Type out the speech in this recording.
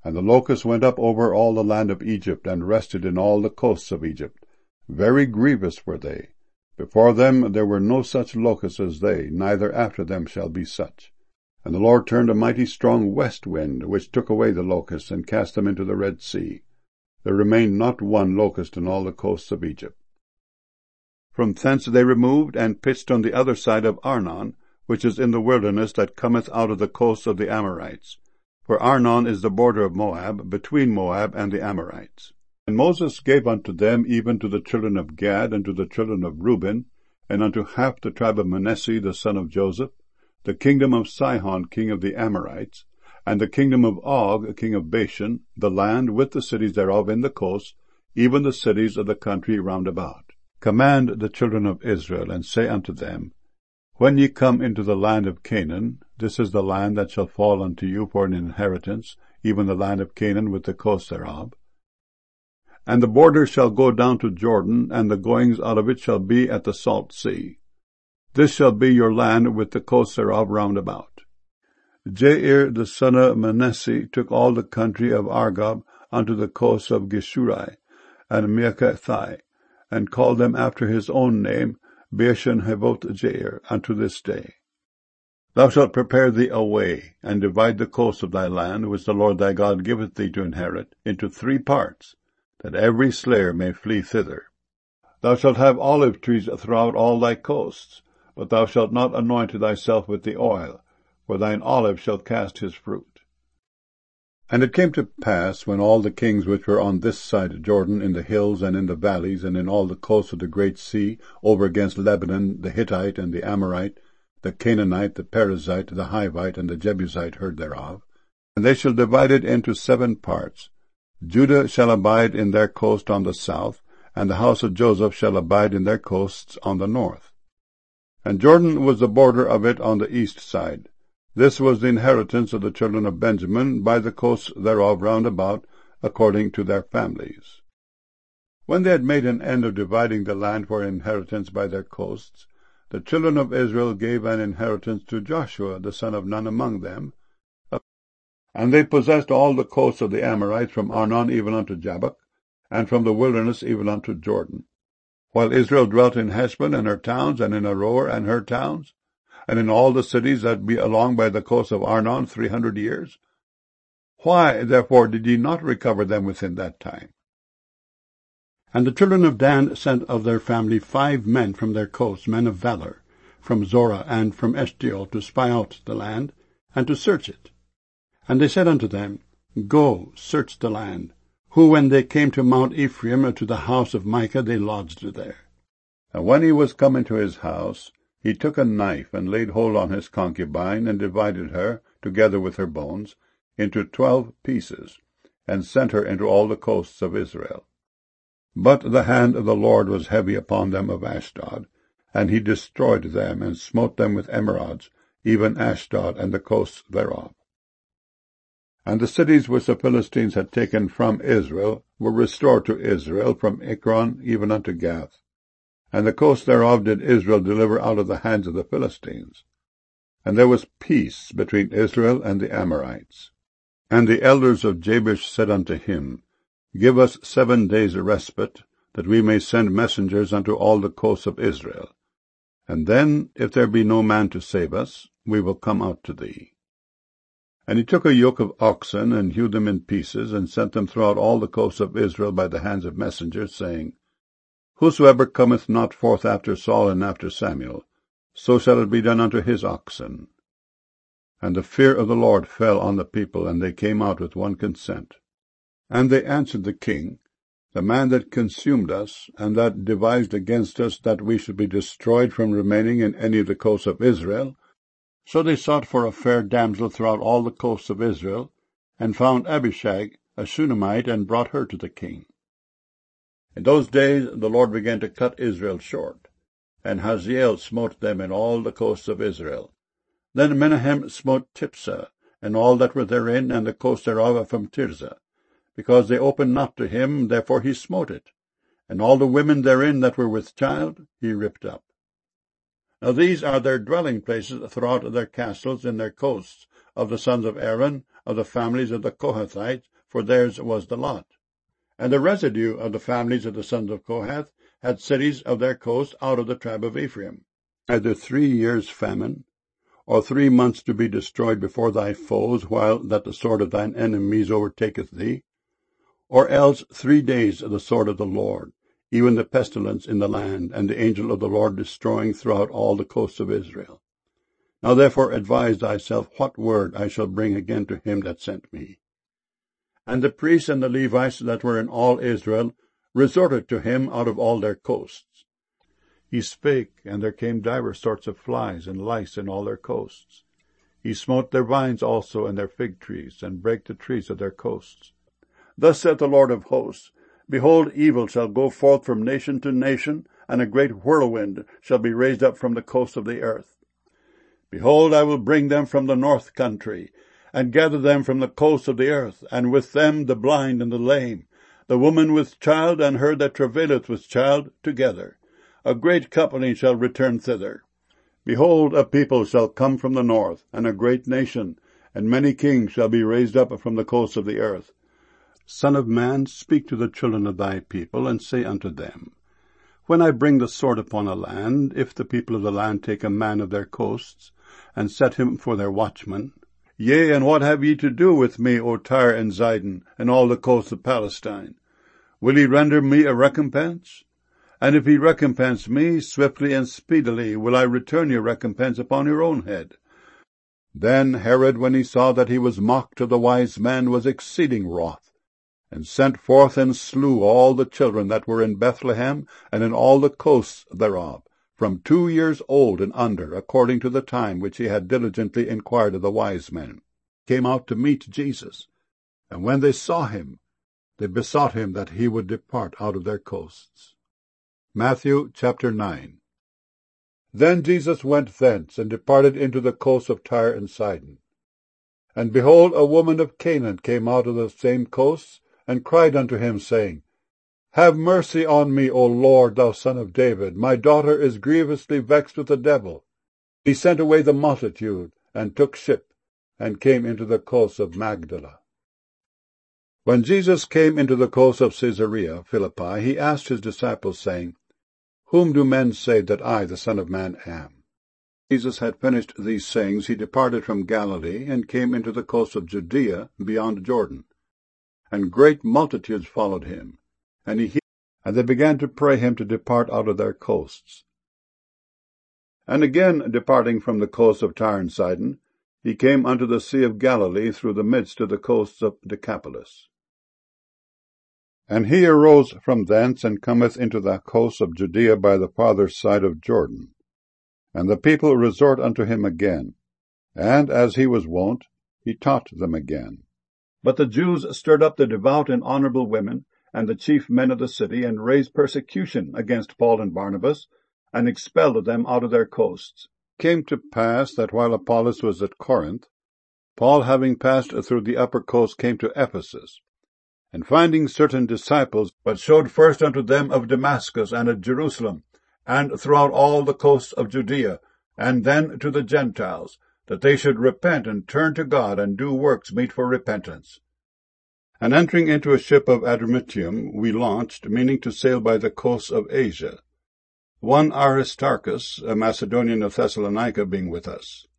And the locusts went up over all the land of Egypt, and rested in all the coasts of Egypt. Very grievous were they. Before them there were no such locusts as they, neither after them shall be such. And the Lord turned a mighty strong west wind, which took away the locusts, and cast them into the Red Sea. There remained not one locust in all the coasts of Egypt. From thence they removed, and pitched on the other side of Arnon, which is in the wilderness that cometh out of the coasts of the Amorites. For Arnon is the border of Moab, between Moab and the Amorites. And Moses gave unto them, even to the children of Gad, and to the children of Reuben, and unto half the tribe of Manasseh the son of Joseph, the kingdom of Sihon king of the Amorites, and the kingdom of Og king of Bashan, the land with the cities thereof in the coast, even the cities of the country round about. Command the children of Israel, and say unto them, When ye come into the land of Canaan, this is the land that shall fall unto you for an inheritance, even the land of Canaan with the coast thereof. And the border shall go down to Jordan, and the goings out of it shall be at the salt sea. This shall be your land with the coast thereof round about. Jair the son of Manasseh took all the country of Argob unto the coasts of Geshurai and Meakathai, and called them after his own name, Bashan Havoth Jair, unto this day. Thou shalt prepare thee a way, and divide the coast of thy land, which the Lord thy God giveth thee to inherit, into 3 parts, that every slayer may flee thither. Thou shalt have olive trees throughout all thy coasts, but thou shalt not anoint thyself with the oil, for thine olive shall cast his fruit. And it came to pass, when all the kings which were on this side Jordan, in the hills and in the valleys, and in all the coasts of the great sea, over against Lebanon, the Hittite and the Amorite, the Canaanite, the Perizzite, the Hivite, and the Jebusite heard thereof, and they shall divide it into 7 parts. Judah shall abide in their coast on the south, and the house of Joseph shall abide in their coasts on the north. And Jordan was the border of it on the east side. This was the inheritance of the children of Benjamin, by the coasts thereof round about, according to their families. When they had made an end of dividing the land for inheritance by their coasts, the children of Israel gave an inheritance to Joshua the son of Nun among them, and they possessed all the coasts of the Amorites from Arnon even unto Jabbok, and from the wilderness even unto Jordan. While Israel dwelt in Heshbon and her towns, and in Aroer and her towns, and in all the cities that be along by the coast of Arnon 300 years? Why, therefore, did ye not recover them within that time? And the children of Dan sent of their family 5 men from their coasts, men of valor, from Zorah and from Eshtaol, to spy out the land, and to search it. And they said unto them, Go, search the land. Who, when they came to Mount Ephraim, to the house of Micah, they lodged there. And when he was come into his house, he took a knife, and laid hold on his concubine, and divided her, together with her bones, into 12 pieces, and sent her into all the coasts of Israel. But the hand of the Lord was heavy upon them of Ashdod, and he destroyed them, and smote them with emerods, even Ashdod and the coasts thereof. And the cities which the Philistines had taken from Israel were restored to Israel, from Ekron even unto Gath. And the coast thereof did Israel deliver out of the hands of the Philistines. And there was peace between Israel and the Amorites. And the elders of Jabesh said unto him, Give us 7 days' respite, that we may send messengers unto all the coasts of Israel. And then, if there be no man to save us, we will come out to thee. And he took a yoke of oxen, and hewed them in pieces, and sent them throughout all the coasts of Israel by the hands of messengers, saying, Whosoever cometh not forth after Saul and after Samuel, so shall it be done unto his oxen. And the fear of the Lord fell on the people, and they came out with one consent. And they answered the king, The man that consumed us, and that devised against us that we should be destroyed from remaining in any of the coasts of Israel. So they sought for a fair damsel throughout all the coasts of Israel, and found Abishag, a Shunammite, and brought her to the king. In those days the Lord began to cut Israel short, and Hazael smote them in all the coasts of Israel. Then Menahem smote Tipsah, and all that were therein, and the coast thereof from Tirzah. Because they opened not to him, therefore he smote it. And all the women therein that were with child he ripped up. Now these are their dwelling places throughout their castles in their coasts, of the sons of Aaron, of the families of the Kohathites, for theirs was the lot. And the residue of the families of the sons of Kohath had cities of their coast out of the tribe of Ephraim. Either 3 years' famine, or 3 months to be destroyed before thy foes, while that the sword of thine enemies overtaketh thee, or else 3 days of the sword of the Lord, even the pestilence in the land, and the angel of the Lord destroying throughout all the coasts of Israel. Now therefore advise thyself what word I shall bring again to him that sent me. And the priests and the Levites that were in all Israel resorted to him out of all their coasts. He spake, and there came divers sorts of flies and lice in all their coasts. He smote their vines also and their fig trees, and brake the trees of their coasts. Thus saith the Lord of hosts, Behold, evil shall go forth from nation to nation, and a great whirlwind shall be raised up from the coast of the earth. Behold, I will bring them from the north country, and gather them from the coasts of the earth, and with them the blind and the lame, the woman with child, and her that travaileth with child, together. A great company shall return thither. Behold, a people shall come from the north, and a great nation, and many kings shall be raised up from the coasts of the earth. Son of man, speak to the children of thy people, and say unto them, When I bring the sword upon a land, if the people of the land take a man of their coasts, and set him for their watchman, Yea, and what have ye to do with me, O Tyre and Zidon, and all the coasts of Palestine? Will ye render me a recompense? And if ye recompense me, swiftly and speedily will I return your recompense upon your own head. Then Herod, when he saw that he was mocked of the wise men, was exceeding wroth, and sent forth and slew all the children that were in Bethlehem and in all the coasts thereof, from 2 years old and under, according to the time which he had diligently inquired of the wise men, came out to meet Jesus. And when they saw him, they besought him that he would depart out of their coasts. Matthew chapter 9. Then Jesus went thence, and departed into the coasts of Tyre and Sidon. And behold, a woman of Canaan came out of the same coasts, and cried unto him, saying, Have mercy on me, O Lord, thou Son of David. My daughter is grievously vexed with the devil. He sent away the multitude, and took ship, and came into the coasts of Magdala. When Jesus came into the coasts of Caesarea Philippi, he asked his disciples, saying, Whom do men say that I, the Son of Man, am? Jesus had finished these sayings, he departed from Galilee, and came into the coasts of Judea beyond Jordan. And great multitudes followed him. And they began to pray him to depart out of their coasts. And again, departing from the coasts of Tyre and Sidon, he came unto the sea of Galilee through the midst of the coasts of Decapolis. And he arose from thence, and cometh into the coasts of Judea by the farther side of Jordan. And the people resort unto him again, and, as he was wont, he taught them again. But the Jews stirred up the devout and honorable women, and the chief men of the city, and raised persecution against Paul and Barnabas, and expelled them out of their coasts. It came to pass that while Apollos was at Corinth, Paul, having passed through the upper coast, came to Ephesus, and finding certain disciples, but showed first unto them of Damascus and at Jerusalem, and throughout all the coasts of Judea, and then to the Gentiles, that they should repent and turn to God, and do works meet for repentance. And entering into a ship of Adramyttium, we launched, meaning to sail by the coasts of Asia, one Aristarchus, a Macedonian of Thessalonica, being with us.